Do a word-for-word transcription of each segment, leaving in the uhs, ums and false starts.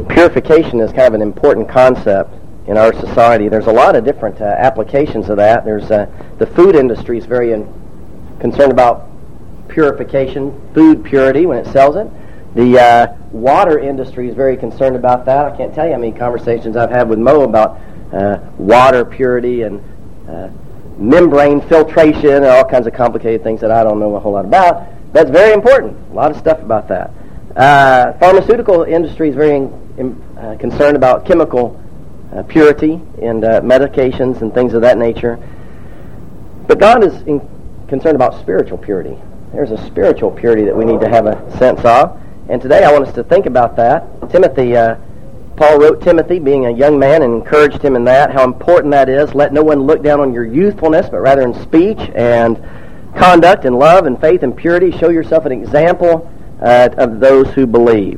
Purification is kind of an important concept in our society. There's a lot of different uh, applications of that. There's uh, the food industry is very in, concerned about purification, food purity when it sells it. The uh, water industry is very concerned about that. I can't tell you how many conversations I've had with Mo about uh, water purity and uh, membrane filtration and all kinds of complicated things that I don't know a whole lot about. That's very important. A lot of stuff about that. Uh, pharmaceutical industry is very in, uh, concerned about chemical uh, purity and uh, medications and things of that nature. But God is in, concerned about spiritual purity. There's a spiritual purity that we need to have a sense of. And today I want us to think about that. Timothy, uh, Paul wrote Timothy, being a young man, and encouraged him in that, how important that is. Let no one look down on your youthfulness, but rather in speech and conduct and love and faith and purity. Show yourself an example uh, of those who believe.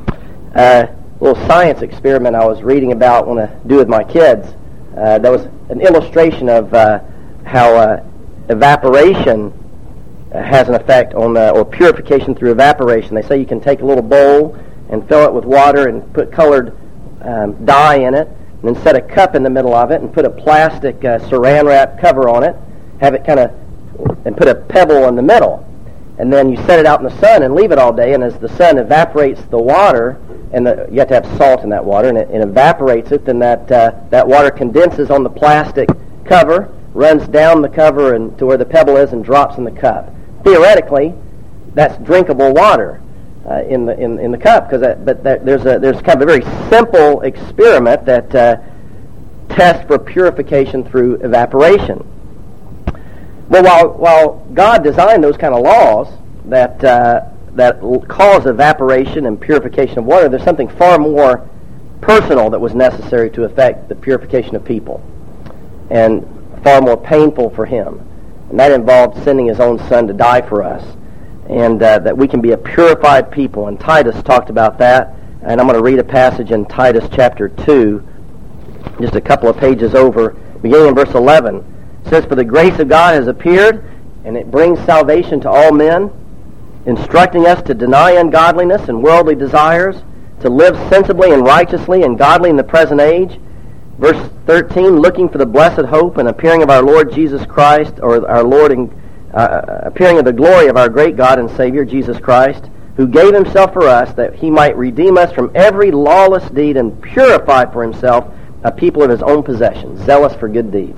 Uh, a little science experiment I was reading about, want to do with my kids. Uh, that was an illustration of uh, how uh, evaporation has an effect on, uh, or purification through evaporation. They say you can take a little bowl and fill it with water and put colored um, dye in it, and then set a cup in the middle of it and put a plastic uh, saran wrap cover on it, have it kind of, and put a pebble in the middle. And then you set it out in the sun and leave it all day, and as the sun evaporates the water, and the, you have to have salt in that water, and it, it evaporates it, then that, uh, that water condenses on the plastic cover, runs down the cover and to where the pebble is and drops in the cup. Theoretically, that's drinkable water uh, in the in, in the cup. Because but that, there's a there's kind of a very simple experiment that uh, tests for purification through evaporation. Well, while while God designed those kind of laws that uh, that cause evaporation and purification of water, there's something far more personal that was necessary to affect the purification of people, and far more painful for Him. And that involved sending His own Son to die for us, and uh, that we can be a purified people. And Titus talked about that, and I'm going to read a passage in Titus chapter two, just a couple of pages over, beginning in verse eleven. It says, "For the grace of God has appeared, and it brings salvation to all men, instructing us to deny ungodliness and worldly desires, to live sensibly and righteously and godly in the present age." Verse thirteen, "Looking for the blessed hope and appearing of our Lord Jesus Christ," or our Lord and uh, appearing of the glory of our great God and Savior, Jesus Christ, "who gave Himself for us, that He might redeem us from every lawless deed and purify for Himself a people of His own possession, zealous for good deeds."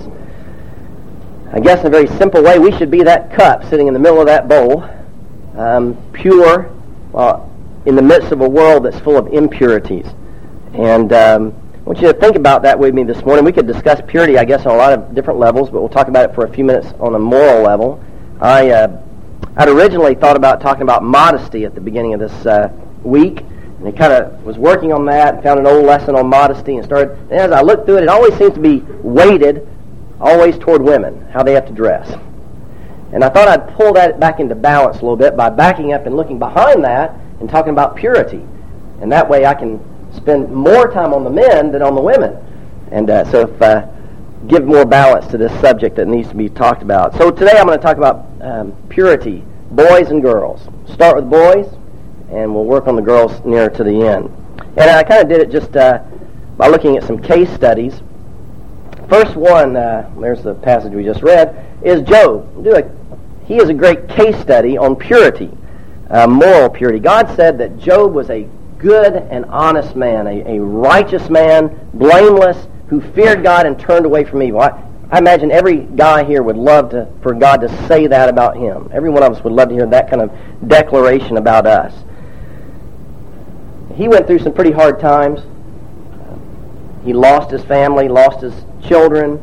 I guess in a very simple way, we should be that cup sitting in the middle of that bowl, um, pure, uh, in the midst of a world that's full of impurities. And um, I want you to think about that with me this morning. We could discuss purity, I guess, on a lot of different levels, but we'll talk about it for a few minutes on a moral level. I, uh, I'd originally thought about talking about modesty at the beginning of this uh, week, and I kind of was working on that and found an old lesson on modesty and started, and as I looked through it, it always seems to be weighted always toward women, how they have to dress. And I thought I'd pull that back into balance a little bit by backing up and looking behind that and talking about purity. And that way I can spend more time on the men than on the women. And uh, so if, uh, give more balance to this subject that needs to be talked about. So today I'm going to talk about um, purity, boys and girls. Start with boys, and we'll work on the girls nearer to the end. And I kind of did it just uh, by looking at some case studies. First one, uh, there's the passage we just read, is Job. Do a, he is a great case study on purity, uh, moral purity. God said that Job was a good and honest man, a, a righteous man, blameless, who feared God and turned away from evil. I, I imagine every guy here would love to, for God to say that about him. Every one of us would love to hear that kind of declaration about us. He went through some pretty hard times. He lost his family, lost his children,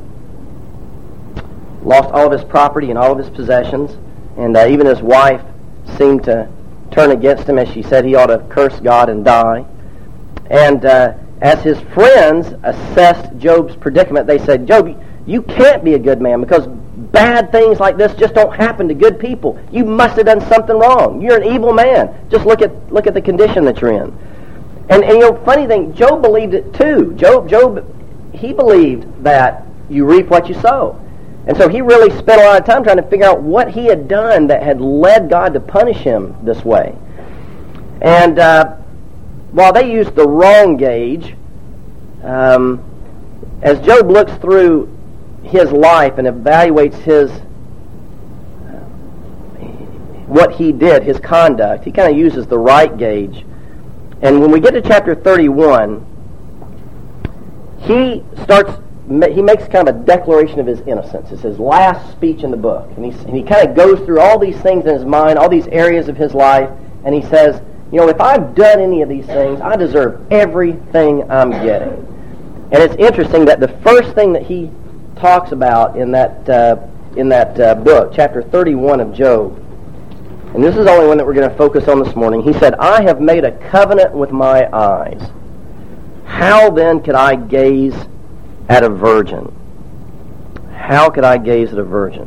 lost all of his property and all of his possessions, and uh, even his wife seemed to turn against him as she said he ought to curse God and die. And uh, as his friends assessed Job's predicament, they said, "Job, you can't be a good man because bad things like this just don't happen to good people. You must have done something wrong. You're an evil man. Just look at look at the condition that you're in." And, and you know, funny thing, Job believed it too. Job, Job, he believed that you reap what you sow. And so he really spent a lot of time trying to figure out what he had done that had led God to punish him this way. And uh, while they used the wrong gauge, um, as Job looks through his life and evaluates his what he did, his conduct, he kind of uses the right gauge. And when we get to chapter thirty-one, he starts, he makes kind of a declaration of his innocence. It's his last speech in the book. And, he's, and he kind of goes through all these things in his mind, all these areas of his life, and he says, you know, if I've done any of these things, I deserve everything I'm getting. And it's interesting that the first thing that he talks about in that uh, in that uh, book, chapter thirty-one of Job, and this is the only one that we're going to focus on this morning, he said, I have made a covenant with my eyes. How then could I gaze at a virgin? How could I gaze at a virgin?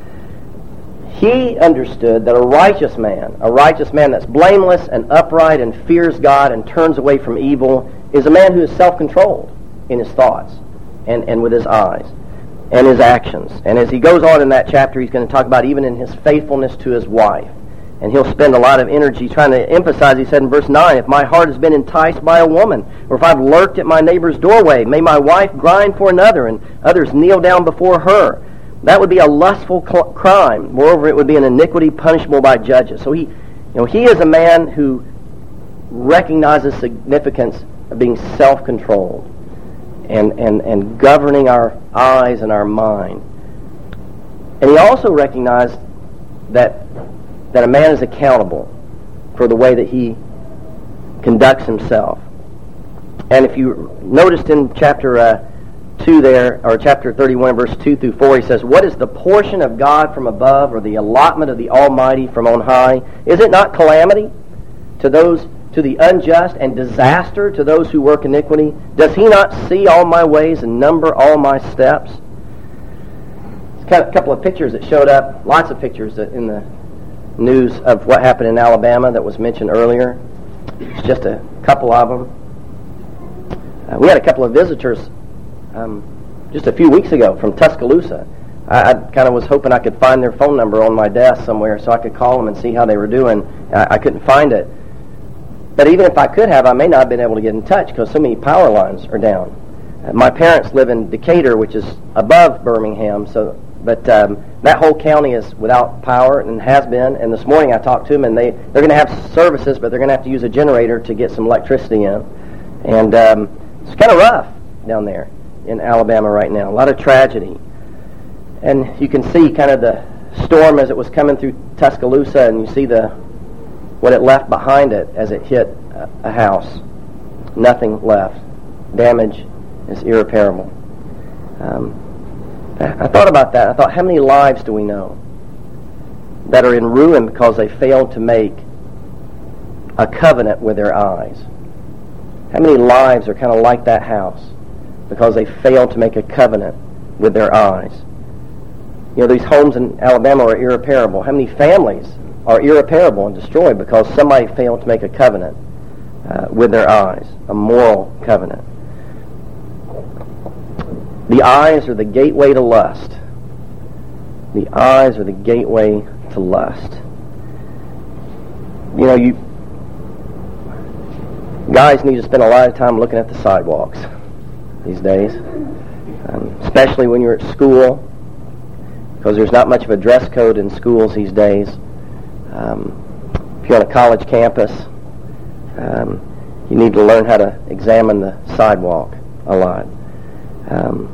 He understood that a righteous man, a righteous man that's blameless and upright and fears God and turns away from evil, is a man who is self-controlled in his thoughts and, and with his eyes and his actions. And as he goes on in that chapter, he's going to talk about even in his faithfulness to his wife. And he'll spend a lot of energy trying to emphasize, he said in verse nine, if my heart has been enticed by a woman, or if I've lurked at my neighbor's doorway, may my wife grind for another, and others kneel down before her. That would be a lustful cl- crime. Moreover, it would be an iniquity punishable by judges. So he, you know, he is a man who recognizes significance of being self-controlled and, and, and governing our eyes and our mind. And he also recognized that that a man is accountable for the way that he conducts himself. And if you noticed in chapter uh, two there, or chapter thirty-one, verse two through four, he says, what is the portion of God from above, or the allotment of the Almighty from on high? Is it not calamity to those, to the unjust, and disaster to those who work iniquity? Does he not see all my ways and number all my steps? It's a couple of pictures that showed up, lots of pictures that in the news of what happened in Alabama that was mentioned earlier. It's just a couple of them. Uh, we had a couple of visitors um, just a few weeks ago from Tuscaloosa. I, I kind of was hoping I could find their phone number on my desk somewhere so I could call them and see how they were doing. I, I couldn't find it. But even if I could have, I may not have been able to get in touch because so many power lines are down. Uh, my parents live in Decatur, which is above Birmingham, so But um, that whole county is without power and has been. And this morning I talked to them, and they, they're going to have services, but they're going to have to use a generator to get some electricity in. And um, it's kind of rough down there in Alabama right now. A lot of tragedy. And you can see kind of the storm as it was coming through Tuscaloosa, and you see the what it left behind it as it hit a, a house. Nothing left. Damage is irreparable. Um, I thought about that. I thought, how many lives do we know that are in ruin because they failed to make a covenant with their eyes? How many lives are kind of like that house because they failed to make a covenant with their eyes? You know, these homes in Alabama are irreparable. How many families are irreparable and destroyed because somebody failed to make a covenant uh, with their eyes, a moral covenant? The eyes are the gateway to lust. The eyes are the gateway to lust. You know, you guys need to spend a lot of time looking at the sidewalks these days, um, especially when you're at school, because there's not much of a dress code in schools these days. Um, if you're on a college campus, um, you need to learn how to examine the sidewalk a lot. Um,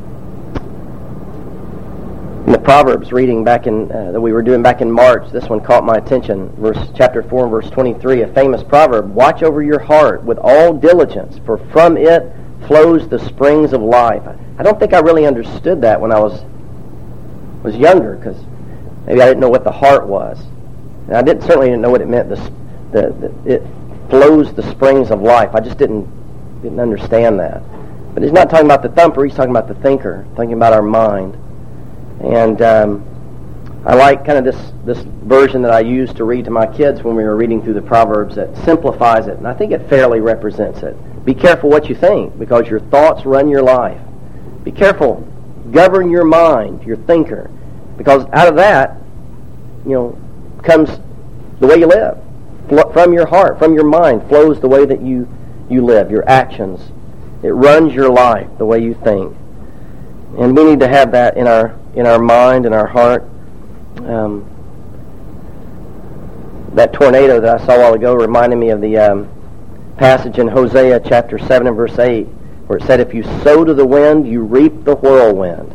in the Proverbs reading back in uh, that we were doing back in March, this one caught my attention. Verse chapter four and verse twenty-three, a famous proverb: "Watch over your heart with all diligence, for from it flows the springs of life." I don't think I really understood that when I was was younger, because maybe I didn't know what the heart was, and I didn't certainly didn't know what it meant. The, the, the it flows the springs of life. I just didn't didn't understand that. But he's not talking about the thumper, he's talking about the thinker, thinking about our mind. And um, I like kind of this, this version that I used to read to my kids when we were reading through the Proverbs that simplifies it, and I think it fairly represents it. Be careful what you think, because your thoughts run your life. Be careful. Govern your mind, your thinker, because out of that, you know, comes the way you live. fl- from your heart, from your mind, flows the way that you, you live, your actions. It runs your life the way you think. And we need to have that in our in our mind and our heart. Um, that tornado that I saw a while ago reminded me of the um, passage in Hosea chapter seven and verse eight, where it said, if you sow to the wind, you reap the whirlwind.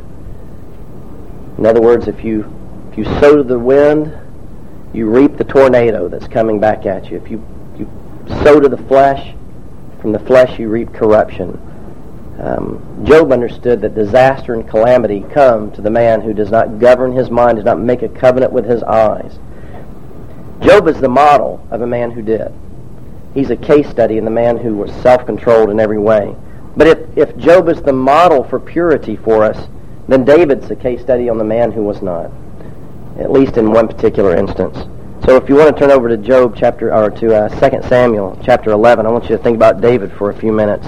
In other words, if you if you sow to the wind, you reap the tornado that's coming back at you. If you, you sow to the flesh, from the flesh you reap corruption. Um, Job understood that disaster and calamity come to the man who does not govern his mind, does not make a covenant with his eyes. Job is the model of a man who did. He's a case study in the man who was self-controlled in every way. But if, if Job is the model for purity for us, then David's a case study on the man who was not, at least in one particular instance. So if you want to turn over to Job chapter, or to uh, Second Samuel chapter eleven, I want you to think about David for a few minutes.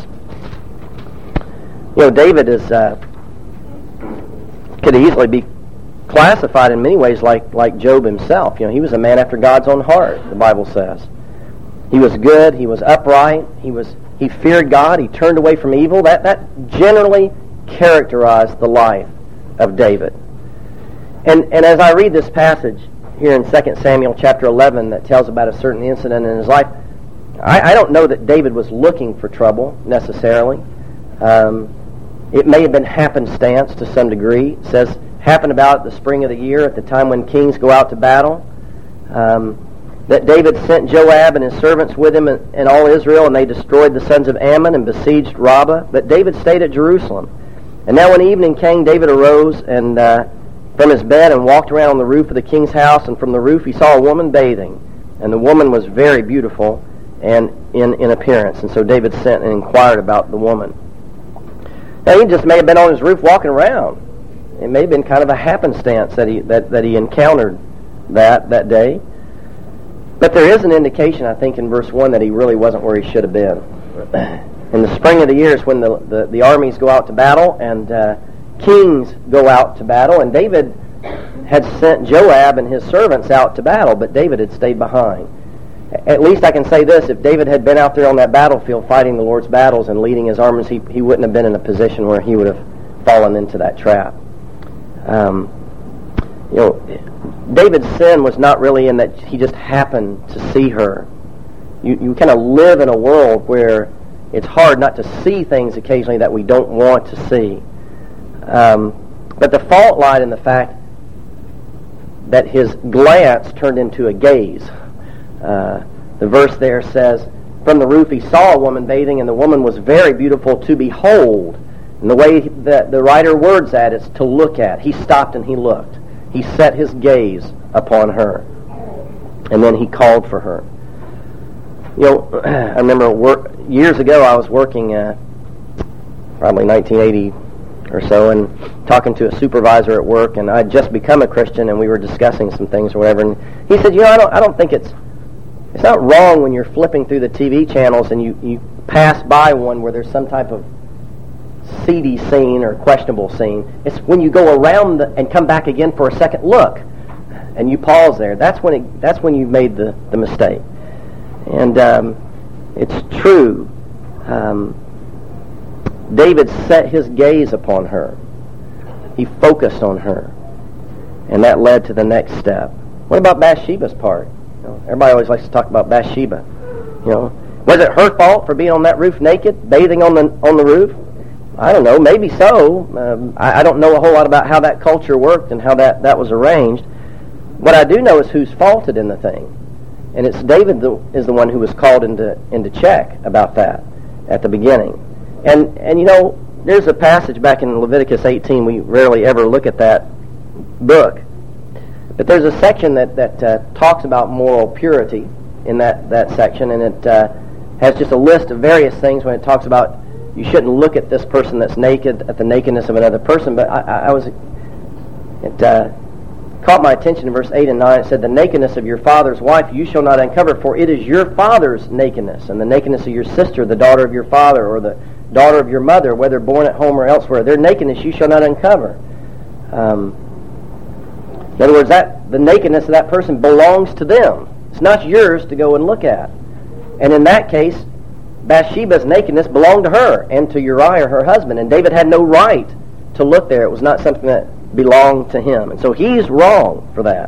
You know, David is uh, could easily be classified in many ways like, like Job himself. You know, he was a man after God's own heart, the Bible says. He was good, he was upright, he was he feared God, he turned away from evil. That that generally characterized the life of David. And and as I read this passage here in Second Samuel chapter eleven that tells about a certain incident in his life, I, I don't know that David was looking for trouble necessarily. Um, it may have been happenstance to some degree. It says, happened about the spring of the year at the time when kings go out to battle. Um, that David sent Joab and his servants with him and, and all Israel, and they destroyed the sons of Ammon and besieged Rabbah. But David stayed at Jerusalem. And now when evening came, David arose and uh, from his bed and walked around on the roof of the king's house, and from the roof he saw a woman bathing. And the woman was very beautiful and in, in appearance. And so David sent and inquired about the woman. Now he just may have been on his roof walking around. It may have been kind of a happenstance that he that, that he encountered that that day. But there is an indication, I think, in verse one that he really wasn't where he should have been. In the spring of the year is when the, the, the armies go out to battle, and uh, kings go out to battle, and David had sent Joab and his servants out to battle, but David had stayed behind. At least I can say this, if David had been out there on that battlefield fighting the Lord's battles and leading his armies, he, he wouldn't have been in a position where he would have fallen into that trap. Um, you know, David's sin was not really in that he just happened to see her. You, you kind of live in a world where it's hard not to see things occasionally that we don't want to see. Um, but the fault lied in the fact that his glance turned into a gaze. Uh, the verse there says, from the roof he saw a woman bathing, and the woman was very beautiful to behold. And the way that the writer words that is to look at. He stopped and he looked. He set his gaze upon her. And then he called for her. You know, I remember work, years ago I was working, uh, probably nineteen eighty or so, and talking to a supervisor at work, and I'd just become a Christian, and we were discussing some things or whatever, and he said, you know, I don't, I don't think it's, it's not wrong when you're flipping through the T V channels and you, you pass by one where there's some type of seedy scene or questionable scene. It's when you go around the, and come back again for a second look, and you pause there. That's when it, that's when you've made the, the mistake. And um, it's true. Um, David set his gaze upon her. He focused on her. And that led to the next step. What about Bathsheba's part? You know, everybody always likes to talk about Bathsheba. You know, was it her fault for being on that roof naked, bathing on the on the roof? I don't know. Maybe so. Um, I, I don't know a whole lot about how that culture worked and how that, that was arranged. What I do know is who's faulted in the thing. And it's David that is the one who was called into into check about that at the beginning. And, and you know, there's a passage back in Leviticus eighteen. We rarely ever look at that book. But there's a section that, that uh, talks about moral purity in that, that section. And it uh, has just a list of various things when it talks about you shouldn't look at this person that's naked, at the nakedness of another person. But I, I, I was... It uh, caught my attention in verse eight and nine. It said, the nakedness of your father's wife you shall not uncover, for it is your father's nakedness, and the nakedness of your sister, the daughter of your father, or the daughter of your mother, whether born at home or elsewhere, their nakedness you shall not uncover. Um, in other words, that the nakedness of that person belongs to them. It's not yours to go and look at. And in that case, Bathsheba's nakedness belonged to her and to Uriah, her husband. And David had no right to look there. It was not something that belonged to him. And so he's wrong for that.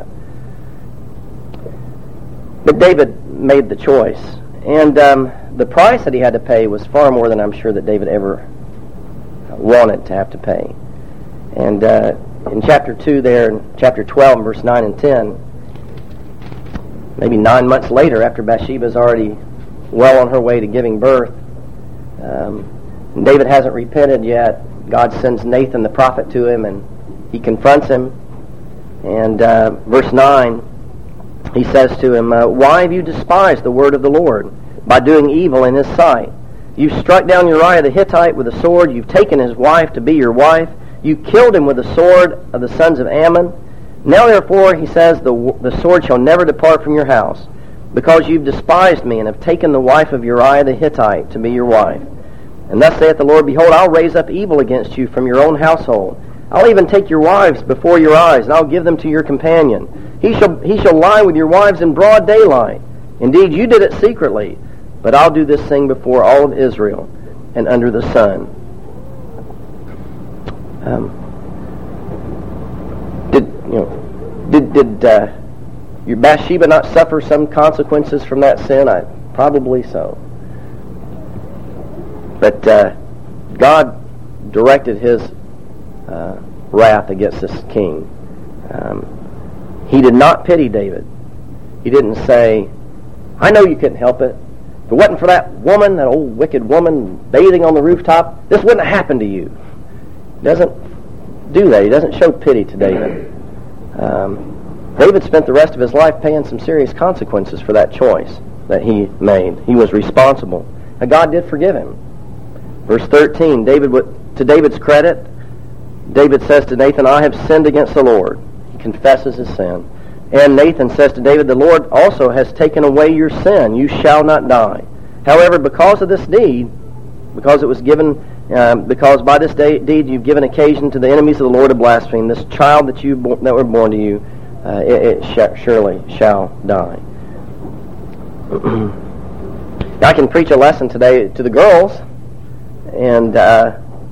But David made the choice. And um, the price that he had to pay was far more than I'm sure that David ever wanted to have to pay. And uh, in chapter two there, in chapter twelve, verse nine and ten, maybe nine months later, after Bathsheba's already well on her way to giving birth, um, David hasn't repented yet. God sends Nathan the prophet to him, and he confronts him. And uh, verse nine, he says to him, uh, "Why have you despised the word of the Lord by doing evil in his sight? You've struck down Uriah the Hittite with a sword. You've taken his wife to be your wife. You killed him with the sword of the sons of Ammon. Now therefore," he says, the, the sword shall never depart from your house, because you've despised me and have taken the wife of Uriah the Hittite to be your wife. And thus saith the Lord, Behold, I'll raise up evil against you from your own household. I'll even take your wives before your eyes, and I'll give them to your companion. He shall, he shall lie with your wives in broad daylight. Indeed, you did it secretly, but I'll do this thing before all of Israel and under the sun." Um, did you know? Did did uh, your Bathsheba not suffer some consequences from that sin? I probably so. But uh, God directed His uh, wrath against this king. Um, he did not pity David. He didn't say, "I know you couldn't help it. If it wasn't for that woman, that old wicked woman bathing on the rooftop, this wouldn't have happened to you." He doesn't do that. He doesn't show pity to David. Um, David spent the rest of his life paying some serious consequences for that choice that he made. He was responsible. And God did forgive him. Verse thirteen, David, to David's credit, David says to Nathan, "I have sinned against the Lord." He confesses his sin. And Nathan says to David, "The Lord also has taken away your sin. You shall not die. However, because of this deed, because it was given, um, because by this day, deed you've given occasion to the enemies of the Lord to blaspheme, this child that you bo- that were born to you, uh, it, it sh- surely shall die." I can preach a lesson today to the girls, and uh,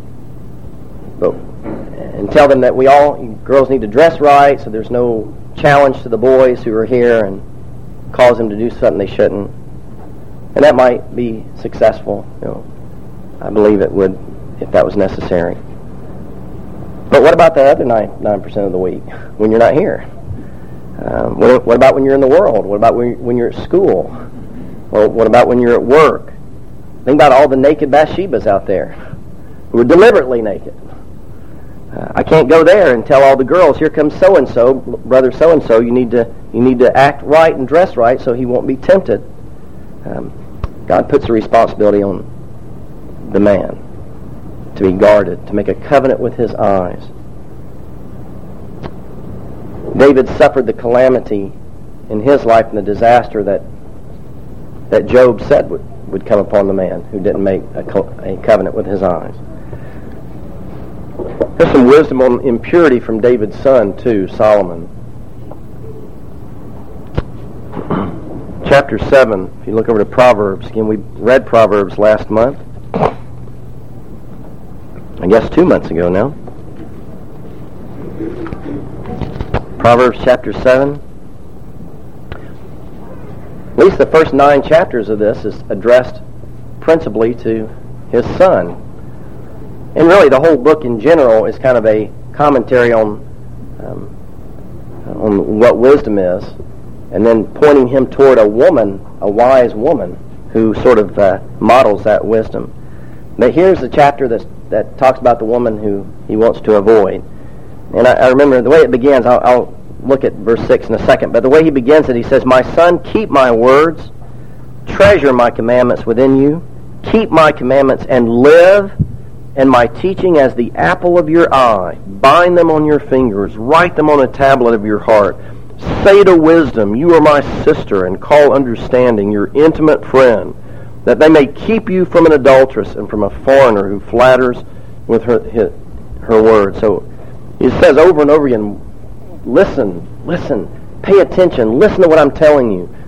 and tell them that we all girls need to dress right, so there's no challenge to the boys who are here and cause them to do something they shouldn't. And that might be successful. You know, I believe it would if that was necessary. But what about the other nine nine percent of the week when you're not here? Um, what, what about when you're in the world? What about when, when you're at school? Well, what about when you're at work? Think about all the naked Bathshebas out there who are deliberately naked. Uh, I can't go there and tell all the girls, "Here comes so and so, brother so and so. You need to you need to act right and dress right so he won't be tempted." Um, God puts the responsibility on the man to be guarded, to make a covenant with his eyes. David suffered the calamity in his life and the disaster that that Job said would, would come upon the man who didn't make a, co- a covenant with his eyes. There's some wisdom on impurity from David's son, too, Solomon. Chapter seven, if you look over to Proverbs, again, we read Proverbs last month. I guess two months ago now. Proverbs chapter seven. At least the first nine chapters of this is addressed principally to his son. And really the whole book in general is kind of a commentary on um, on what wisdom is, and then pointing him toward a woman, a wise woman, who sort of uh, models that wisdom. But here's the chapter that that talks about the woman who he wants to avoid. And I, I remember the way it begins, I'll, I'll look at verse six in a second, but the way he begins it, he says, "My son, keep my words, treasure my commandments within you, keep my commandments and live, and my teaching as the apple of your eye. Bind them on your fingers, write them on a tablet of your heart. Say to wisdom, you are my sister, and call understanding your intimate friend, that they may keep you from an adulteress and from a foreigner who flatters with her her, her words." So he says over and over again, listen, listen, pay attention, listen to what I'm telling you.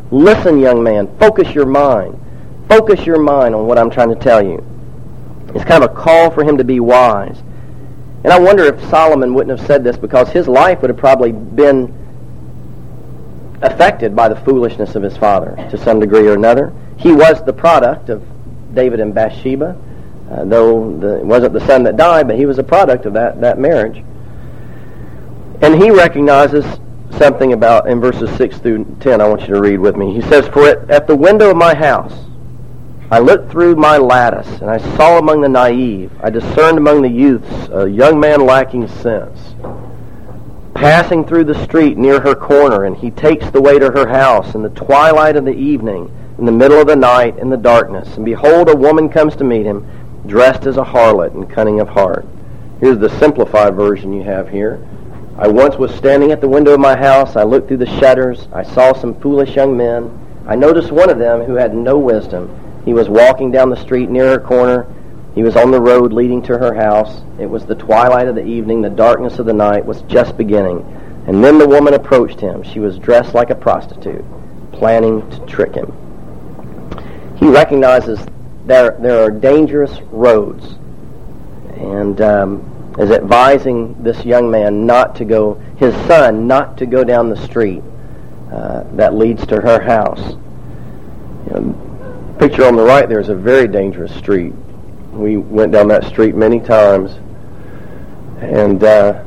Listen, young man, focus your mind. Focus your mind on what I'm trying to tell you. It's kind of a call for him to be wise. And I wonder if Solomon wouldn't have said this because his life would have probably been affected by the foolishness of his father to some degree or another. He was the product of David and Bathsheba, uh, though the, it wasn't the son that died, but he was a product of that, that marriage. And he recognizes something about, in verses six through ten, I want you to read with me. He says, "For at, at the window of my house I looked through my lattice, and I saw among the naive, I discerned among the youths a young man lacking sense, passing through the street near her corner, and he takes the way to her house in the twilight of the evening, in the middle of the night, in the darkness. And behold, a woman comes to meet him, dressed as a harlot and cunning of heart." Here's the simplified version you have here. "I once was standing at the window of my house. I looked through the shutters. I saw some foolish young men. I noticed one of them who had no wisdom. He was walking down the street near her corner. He was on the road leading to her house. It was the twilight of the evening. The darkness of the night was just beginning. And then the woman approached him. She was dressed like a prostitute, planning to trick him." He recognizes there there are dangerous roads, and um, is advising this young man not to go, his son, not to go down the street uh, that leads to her house. You know, picture on the right there is a very dangerous street. We went down that street many times, and uh,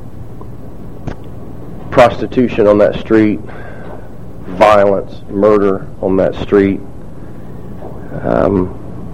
prostitution on that street, violence, murder on that street. Um,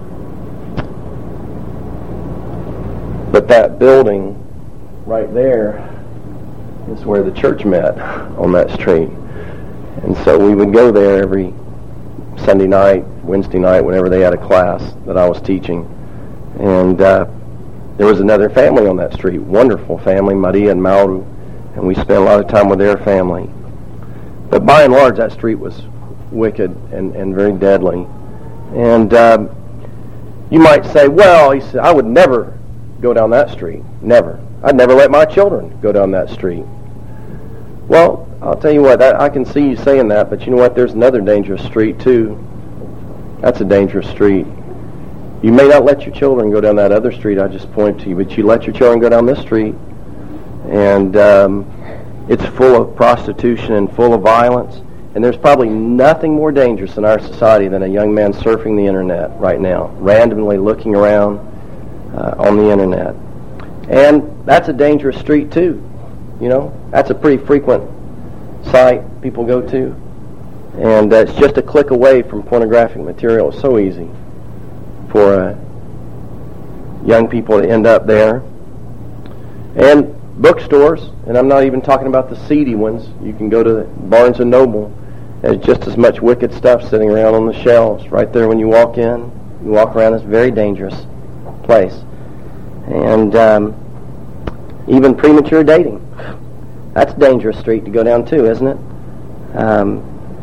but that building right there is where the church met, on that street. And so we would go there every Sunday night, Wednesday night, whenever they had a class that I was teaching. And uh, there was another family on that street, wonderful family, Maria and Mauro, and we spent a lot of time with their family. But by and large, that street was wicked and, and very deadly. And um, you might say, well, he said, I would never go down that street. Never. I'd never let my children go down that street. Well, I'll tell you what, that, I can see you saying that, but you know what? There's another dangerous street, too. That's a dangerous street. You may not let your children go down that other street I just pointed to you, but you let your children go down this street, and um, it's full of prostitution and full of violence. And there's probably nothing more dangerous in our society than a young man surfing the internet right now, randomly looking around uh, on the internet. And that's a dangerous street too. You know, that's a pretty frequent site people go to. And uh, it's just a click away from pornographic material. It's so easy for uh, young people to end up there. And bookstores, and I'm not even talking about the seedy ones. You can go to Barnes and Noble. There's just as much wicked stuff sitting around on the shelves right there when you walk in. You walk around this very dangerous place. And um, even premature dating. That's a dangerous street to go down too, isn't it? Um,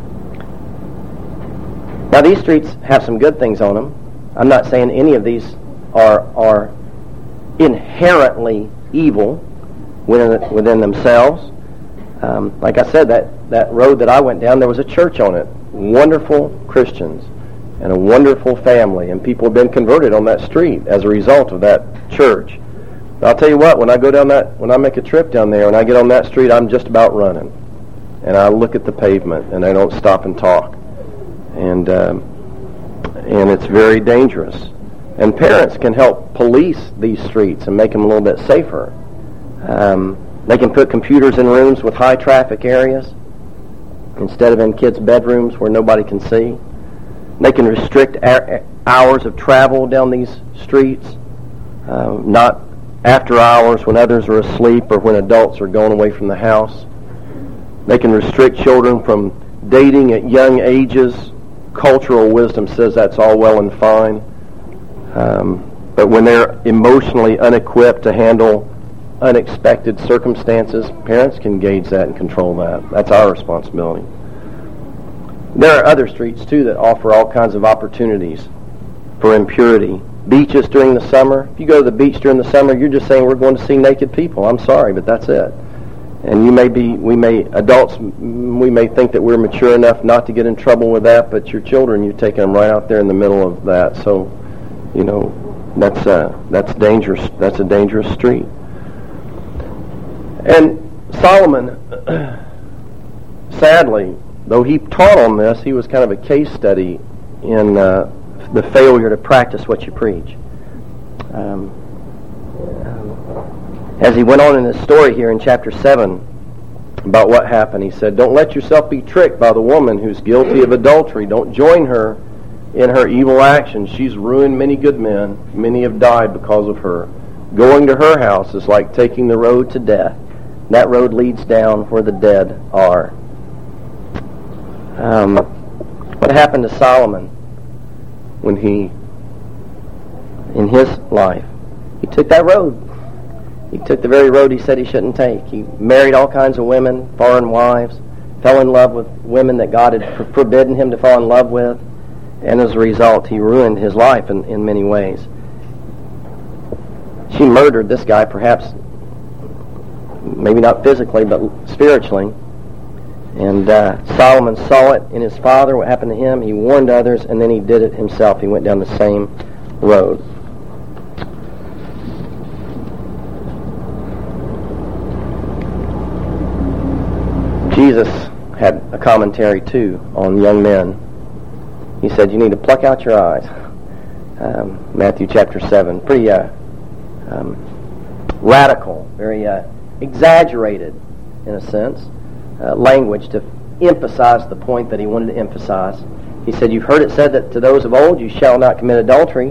now these streets have some good things on them. I'm not saying any of these are are inherently evil within, within themselves. Um, like I said, that, that road that I went down, there was a church on it. Wonderful Christians and a wonderful family, and people have been converted on that street as a result of that church. But I'll tell you what, when I go down that, when I make a trip down there, when I get on that street, I'm just about running. And I look at the pavement, and I don't stop and talk. And um, and it's very dangerous. And parents can help police these streets and make them a little bit safer. Um, they can put computers in rooms with high traffic areas instead of in kids' bedrooms where nobody can see. They can restrict a- hours of travel down these streets, uh, not after hours when others are asleep or when adults are going away from the house. They can restrict children from dating at young ages. Cultural wisdom says that's all well and fine. Um, but when they're emotionally unequipped to handle unexpected circumstances, parents can gauge that and control that. That's our responsibility. There are other streets, too, that offer all kinds of opportunities for impurity. Beaches during the summer. If you go to the beach during the summer, you're just saying we're going to see naked people. I'm sorry, but that's it. And you may be, we may, adults, we may think that we're mature enough not to get in trouble with that, but your children, you're taking them right out there in the middle of that. So, you know, that's uh, that's dangerous. That's a dangerous street. And Solomon, sadly, though he taught on this, he was kind of a case study in uh, the failure to practice what you preach. Um, as he went on in his story here in chapter seven about what happened, he said, "Don't let yourself be tricked by the woman who's guilty of adultery. Don't join her in her evil actions. She's ruined many good men. Many have died because of her. Going to her house is like taking the road to death. That road leads down where the dead are." Um, what happened to Solomon when he, in his life, he took that road. He took the very road he said he shouldn't take. He married all kinds of women, foreign wives, fell in love with women that God had forbidden him to fall in love with, and as a result, he ruined his life in, in many ways. She murdered this guy, perhaps, maybe not physically, but spiritually. And uh, Solomon saw it in his father, what happened to him. He warned others, and then he did it himself. He went down the same road. Jesus had a commentary, too, on young men. He said, you need to pluck out your eyes. Um, Matthew chapter seven. Pretty uh, um, radical, very uh, exaggerated, in a sense, uh, language to emphasize the point that he wanted to emphasize. He said, you've heard it said that to those of old, you shall not commit adultery.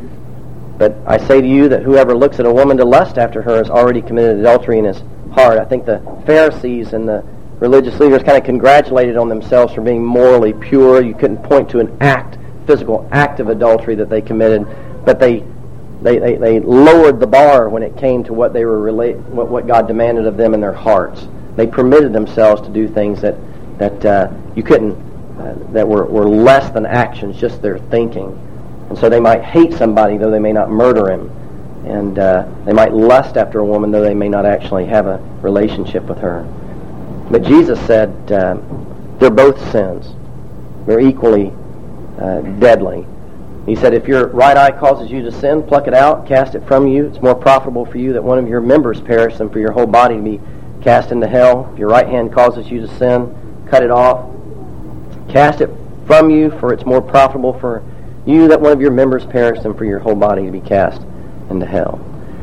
But I say to you that whoever looks at a woman to lust after her has already committed adultery in his heart. I think the Pharisees and the religious leaders kind of congratulated on themselves for being morally pure. You couldn't point to an act, physical act of adultery that they committed, but they they, they, they lowered the bar when it came to what they were rela- what, what God demanded of them in their hearts. They permitted themselves to do things that that uh, you couldn't, uh, that were, were less than actions, just their thinking. And so they might hate somebody though they may not murder him, and uh, they might lust after a woman though they may not actually have a relationship with her. But Jesus said uh, they're both sins. They're equally uh, deadly. He said, if your right eye causes you to sin, pluck it out, cast it from you. It's more profitable for you that one of your members perish than for your whole body to be cast into hell. If your right hand causes you to sin, cut it off. Cast it from you, for it's more profitable for you that one of your members perish than for your whole body to be cast into hell.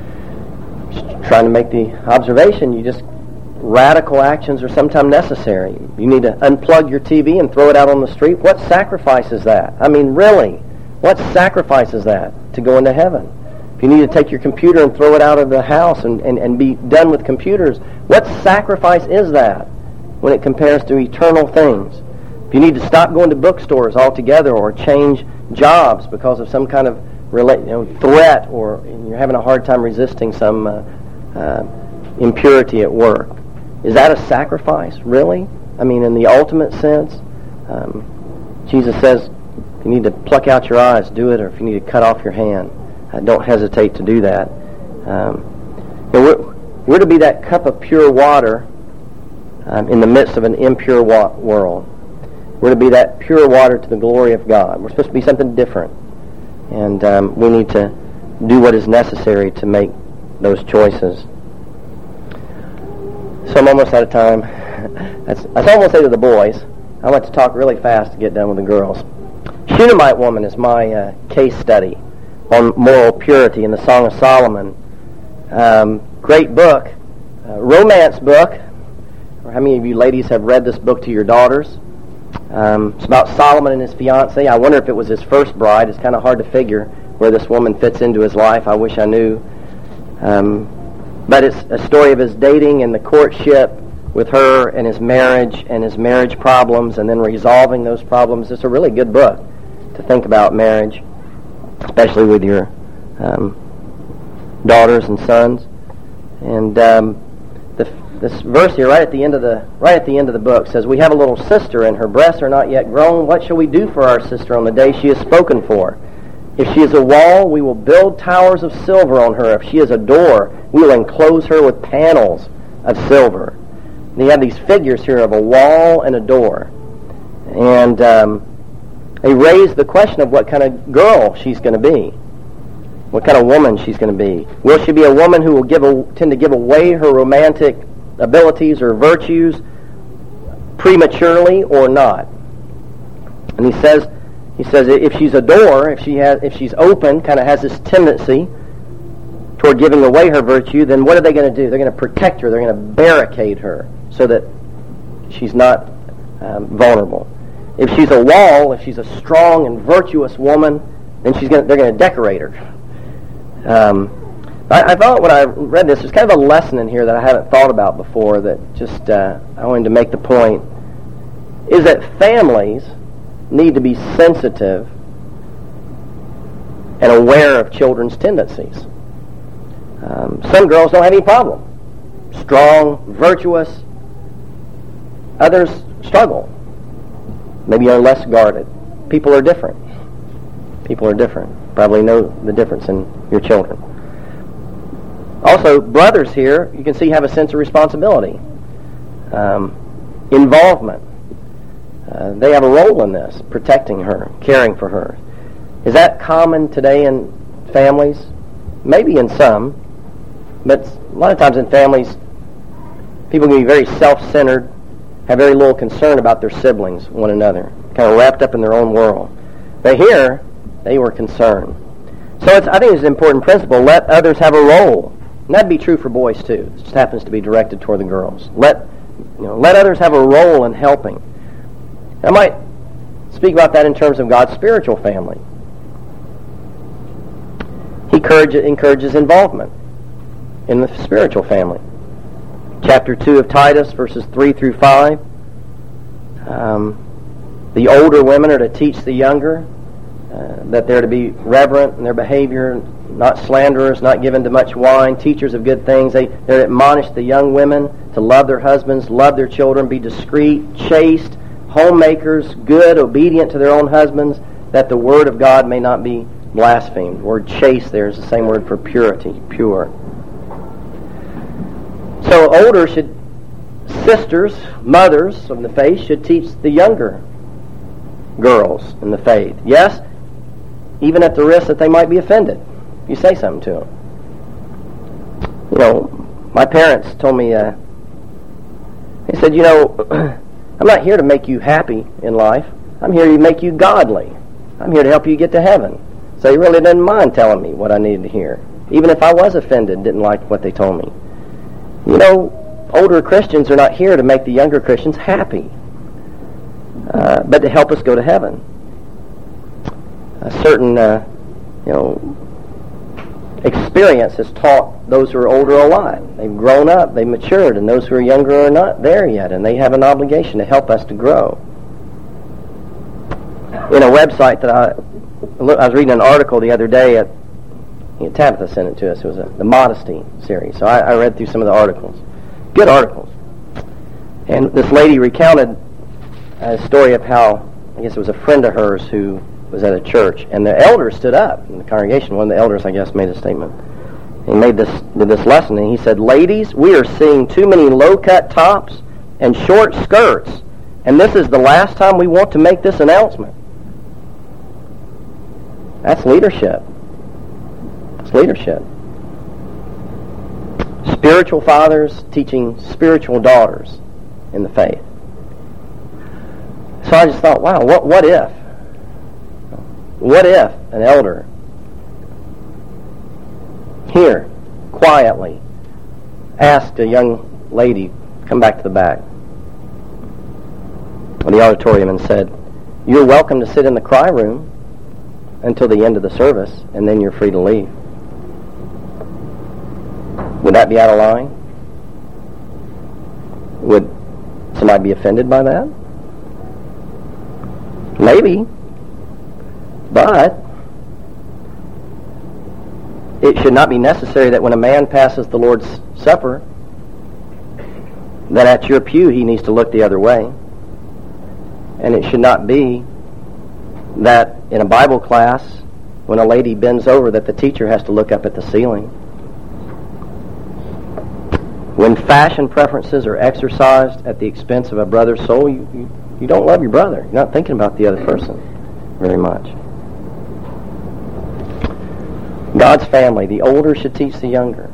Just trying to make the observation, you just radical actions are sometimes necessary. You need to unplug your T V and throw it out on the street. What sacrifice is that? I mean, really, what sacrifice is that to go into heaven? If you need to take your computer and throw it out of the house and, and, and be done with computers, what sacrifice is that when it compares to eternal things? If you need to stop going to bookstores altogether or change jobs because of some kind of rela- you know, threat, or you're having a hard time resisting some uh, uh, impurity at work, is that a sacrifice, really? I mean, in the ultimate sense? Um, Jesus says, if you need to pluck out your eyes, do it, or if you need to cut off your hand, uh, don't hesitate to do that. Um, and we're, we're to be that cup of pure water um, in the midst of an impure wa- world. We're to be that pure water to the glory of God. We're supposed to be something different. And um, we need to do what is necessary to make those choices. So I'm almost out of time. That's, that's all I'm going to say to the boys. I want to talk really fast to get done with the girls. Shunammite woman is my uh, case study on moral purity in the Song of Solomon. Um, great book. Uh, romance book. How many of you ladies have read this book to your daughters? Um, it's about Solomon and his fiancée. I wonder if it was his first bride. It's kind of hard to figure where this woman fits into his life. I wish I knew. Um, but it's a story of his dating and the courtship with her and his marriage and his marriage problems and then resolving those problems. It's a really good book to think about marriage, especially with your um, daughters and sons. And um, the, this verse here, right at the end of the right at the end of the book, says, "We have a little sister, and her breasts are not yet grown. What shall we do for our sister on the day she is spoken for? If she is a wall, we will build towers of silver on her. If she is a door, we will enclose her with panels of silver." you have these figures here of a wall and a door. And um, they raise the question of what kind of girl she's going to be, what kind of woman she's going to be. Will she be a woman who will give a, tend to give away her romantic abilities or virtues prematurely or not? And he says, he says if she's a door, if she has, if she's open, kind of has this tendency toward giving away her virtue, then what are they going to do? They're going to protect her. They're going to barricade her so that she's not um, vulnerable. If she's a wall, if she's a strong and virtuous woman, then she's going to, they're going to decorate her. Um, I, I thought when I read this, there's kind of a lesson in here that I haven't thought about before that just uh, I wanted to make the point, is that families need to be sensitive and aware of children's tendencies. Um, some girls don't have any problem. Strong, virtuous. Others struggle. Maybe are less guarded. People are different. People are different. Probably know the difference in your children. Also, brothers here, you can see, have a sense of responsibility. Um, involvement. Uh, they have a role in this, protecting her, caring for her. Is that common today in families? Maybe in some. But a lot of times in families, people can be very self-centered, have very little concern about their siblings, one another, kind of wrapped up in their own world. But here, they were concerned. So it's, I think it's an important principle. Let others have a role. And that'd be true for boys too. It just happens to be directed toward the girls. Let, you know, let others have a role in helping. I might speak about that in terms of God's spiritual family. He encourage, encourages involvement in the spiritual family. Chapter two of Titus, verses three through five. Um, the older women are to teach the younger uh, that they're to be reverent in their behavior, not slanderers, not given to much wine, teachers of good things. They, they're to admonish the young women to love their husbands, love their children, be discreet, chaste, homemakers, good, obedient to their own husbands, that the word of God may not be blasphemed. The word chaste there is the same word for purity, pure. So older should, sisters, mothers of the faith should teach the younger girls in the faith. Yes, even at the risk that they might be offended. You say something to them. You know, my parents told me, uh, they said, you know, I'm not here to make you happy in life. I'm here to make you godly. I'm here to help you get to heaven. So he really didn't mind telling me what I needed to hear. Even if I was offended, didn't like what they told me. You know, older Christians are not here to make the younger Christians happy, uh, but to help us go to heaven. A certain, uh, you know, experience has taught those who are older a lot. They've grown up, they've matured, and those who are younger are not there yet, and they have an obligation to help us to grow. In a website that I, I was reading an article the other day at Tabitha sent it to us. It was a, the Modesty series. So I, I read through some of the articles. Good articles. And this lady recounted a story of how, I guess it was a friend of hers who was at a church, and the elder stood up in the congregation. One of the elders, I guess, made a statement. He made this did this lesson, and he said, "Ladies, we are seeing too many low-cut tops and short skirts, and this is the last time we want to make this announcement." That's leadership. Leadership. Spiritual fathers teaching spiritual daughters in the faith. So I just thought, wow, what what if? What if an elder here, quietly, asked a young lady to come back to the back of the auditorium and said, "You're welcome to sit in the cry room until the end of the service, and then you're free to leave." Would that be out of line? Would somebody be offended by that? Maybe. But it should not be necessary that when a man passes the Lord's Supper, that at your pew he needs to look the other way. And it should not be that in a Bible class, when a lady bends over, that the teacher has to look up at the ceiling. When fashion preferences are exercised at the expense of a brother's soul, you, you, you don't love your brother. You're not thinking about the other person very much. God's family, the older should teach the younger.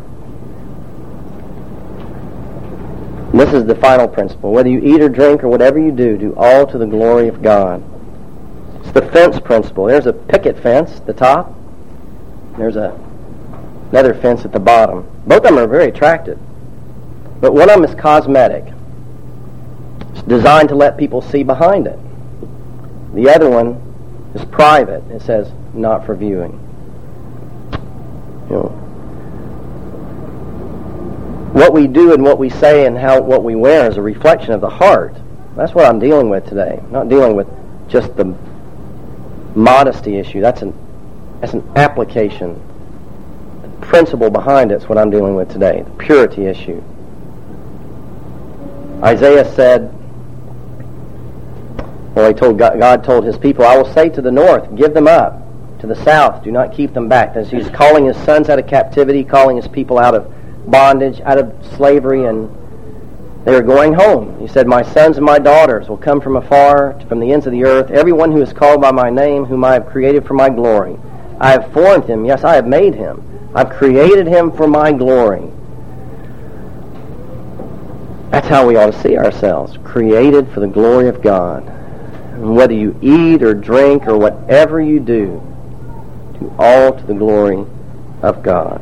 This is the final principle. Whether you eat or drink or whatever you do, do all to the glory of God. It's the fence principle. There's a picket fence at the top. There's a, another fence at the bottom. Both of them are very attractive. But one of them is cosmetic. It's designed to let people see behind it. The other one is private. It says, not for viewing. You know, what we do and what we say and how what we wear is a reflection of the heart. That's what I'm dealing with today. I'm not dealing with just the modesty issue. That's an that's an application. The principle behind it's what I'm dealing with today. The purity issue. Isaiah said, well, he told God, God told his people, I will say to the north, give them up. To the south, do not keep them back. As he's calling his sons out of captivity, calling his people out of bondage, out of slavery, and they are going home. He said, my sons and my daughters will come from afar, from the ends of the earth, everyone who is called by my name, whom I have created for my glory. I have formed him, yes, I have made him. I've created him for my glory. That's how we ought to see ourselves, created for the glory of God. And whether you eat or drink or whatever you do, do all to the glory of God.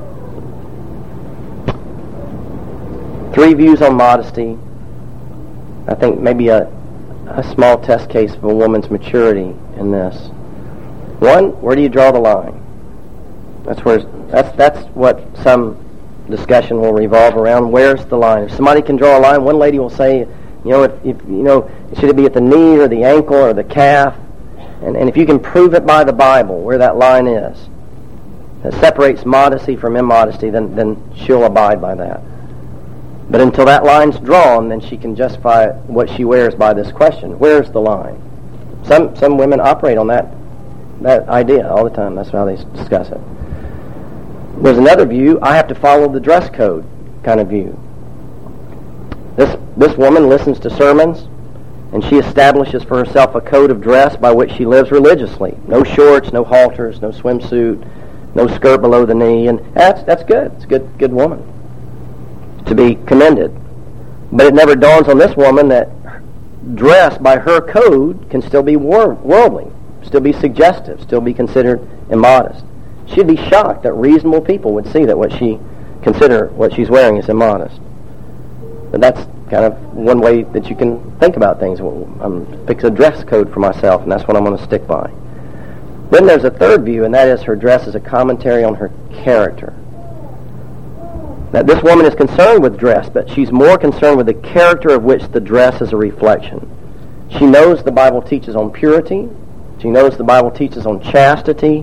Three views on modesty. I think maybe a, a small test case of a woman's maturity in this. One, where do you draw the line? That's where that's that's what some discussion will revolve around. Where's the line? If somebody can draw a line, one lady will say, you know, if, if you know, should it be at the knee or the ankle or the calf? And, and if you can prove it by the Bible where that line is, that separates modesty from immodesty, then then she'll abide by that. But until that line's drawn, then she can justify what she wears by this question: where's the line? Some some women operate on that that idea all the time. That's how they discuss it. There's another view: I have to follow the dress code kind of view. This this woman listens to sermons, and she establishes for herself a code of dress by which she lives religiously. No shorts, no halters, no swimsuit, no skirt below the knee, and that's that's good. It's a good good woman to be commended. But it never dawns on this woman that dress by her code can still be wor- worldly, still be suggestive, still be considered immodest. She'd be shocked that reasonable people would see that what she consider what she's wearing is immodest. But that's kind of one way that you can think about things. I'm pick a dress code for myself, and that's what I'm going to stick by. Then there's a third view, and that is her dress is a commentary on her character. That this woman is concerned with dress, but she's more concerned with the character of which the dress is a reflection. She knows the Bible teaches on purity. She knows the Bible teaches on chastity,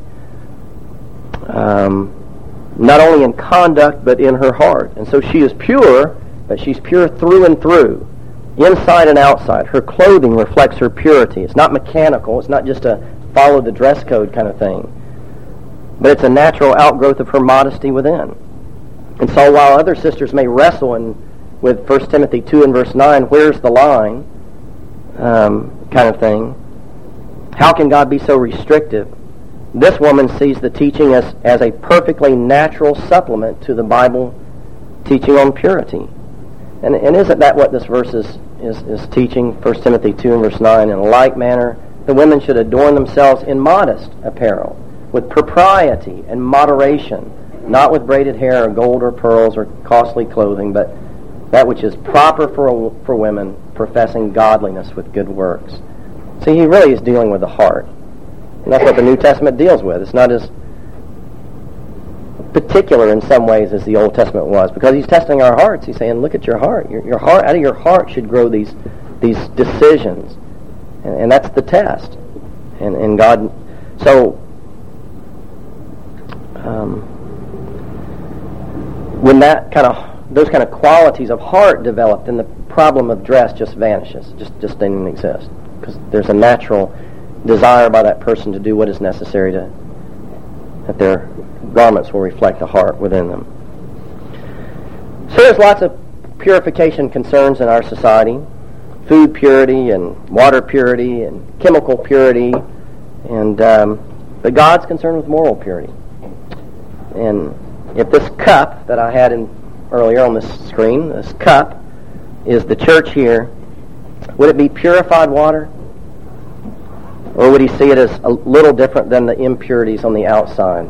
um, not only in conduct, but in her heart. And so she is pure, but she's pure through and through, inside and outside. Her clothing reflects her purity. It's not mechanical. It's not just a follow the dress code kind of thing. But it's a natural outgrowth of her modesty within. And so while other sisters may wrestle in, with First Timothy two and verse nine, where's the line, um, kind of thing, how can God be so restrictive? This woman sees the teaching as, as a perfectly natural supplement to the Bible teaching on purity. And, and isn't that what this verse is, is, is teaching? First Timothy two and verse nine, in like manner, the women should adorn themselves in modest apparel, with propriety and moderation, not with braided hair or gold or pearls or costly clothing, but that which is proper for for women, professing godliness with good works. See, he really is dealing with the heart. And that's what the New Testament deals with. It's not as particular in some ways as the Old Testament was, because he's testing our hearts. He's saying, look at your heart. Your, your heart, out of your heart should grow these these decisions. And, and that's the test. And, and God, so, um, when that kind of those kind of qualities of heart develop, then the problem of dress just vanishes. Just just doesn't exist, because there's a natural desire by that person to do what is necessary to that their garments will reflect the heart within them. So there's lots of purification concerns in our society. Food purity and water purity and chemical purity. and um, But God's concerned with moral purity. And if this cup that I had in earlier on this screen, this cup, is the church here, would it be purified water? Or would he see it as a little different than the impurities on the outside?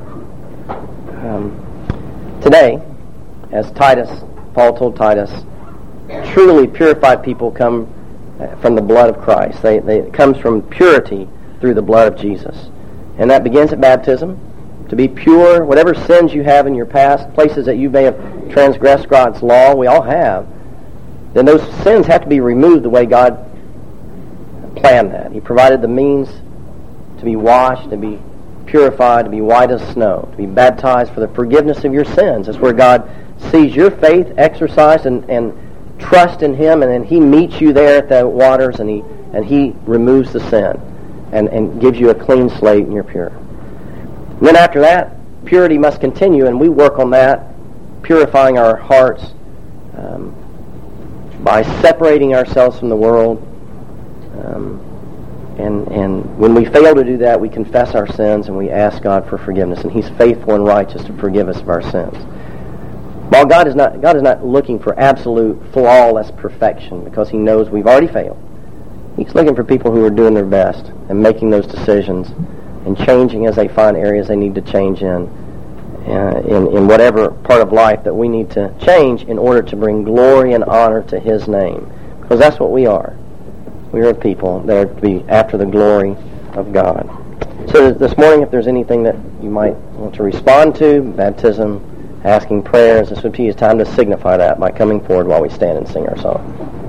Um, today, as Titus, Paul told Titus, truly purified people come from the blood of Christ. They, they, it comes from purity through the blood of Jesus. And that begins at baptism. To be pure, whatever sins you have in your past, places that you may have transgressed God's law, we all have, then those sins have to be removed the way God planned that. He provided the means to be washed, to be purified, to be white as snow, to be baptized for the forgiveness of your sins. That's where God sees your faith exercised and, and trust in Him, and then He meets you there at the waters, and He and He removes the sin and, and gives you a clean slate, and you're pure. And then after that, purity must continue, and we work on that, purifying our hearts um, by separating ourselves from the world. Um, and, and when we fail to do that, we confess our sins and we ask God for forgiveness, and He's faithful and righteous to forgive us of our sins. While God is not God is not looking for absolute, flawless perfection, because He knows we've already failed. He's looking for people who are doing their best and making those decisions and changing as they find areas they need to change in, uh, in, in whatever part of life that we need to change in order to bring glory and honor to His name. Because that's what we are. We are people that are to be after the glory of God. So this morning, if there's anything that you might want to respond to, baptism, asking prayers, this would be a time to signify that by coming forward while we stand and sing our song.